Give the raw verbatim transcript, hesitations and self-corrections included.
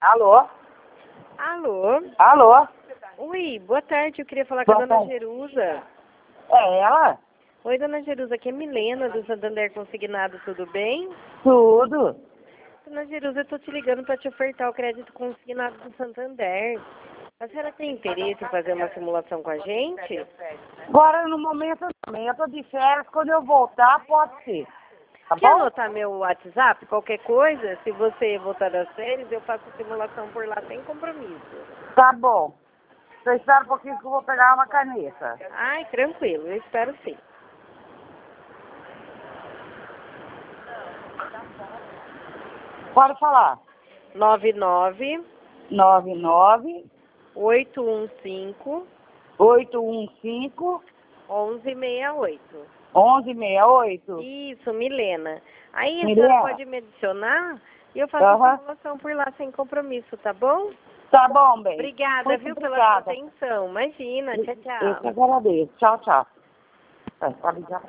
Alô? Alô? Alô? Oi, boa tarde. Eu queria falar Boa com a dona tarde. Jerusa. É ela? Oi, dona Jerusa, aqui é Milena do Santander Consignado, tudo bem? Tudo. Dona Jerusa, eu tô te ligando para te ofertar o crédito consignado do Santander. A senhora tem interesse em fazer uma simulação com a gente? Agora no momento também. Eu tô de férias, quando eu voltar pode ser. Tá Quer bom? anotar meu WhatsApp? Qualquer coisa, se você voltar das férias, eu faço simulação por lá sem compromisso. Tá bom. Só espera um pouquinho que eu vou pegar uma caneta. Ai, tranquilo, eu espero sim. Pode falar. nove nove nove nove oito um cinco oito um cinco um um seis oito. um um seis oito. Isso, Milena. Aí a senhora Milena? pode me adicionar e eu faço Aham. a simulação por lá sem compromisso, tá bom? Tá bom, bem. Obrigada, Muito viu, pela sua obrigada. atenção. Imagina, tchau, Eu tchau. que agradeço. Tchau, tchau. É, pode ligar pra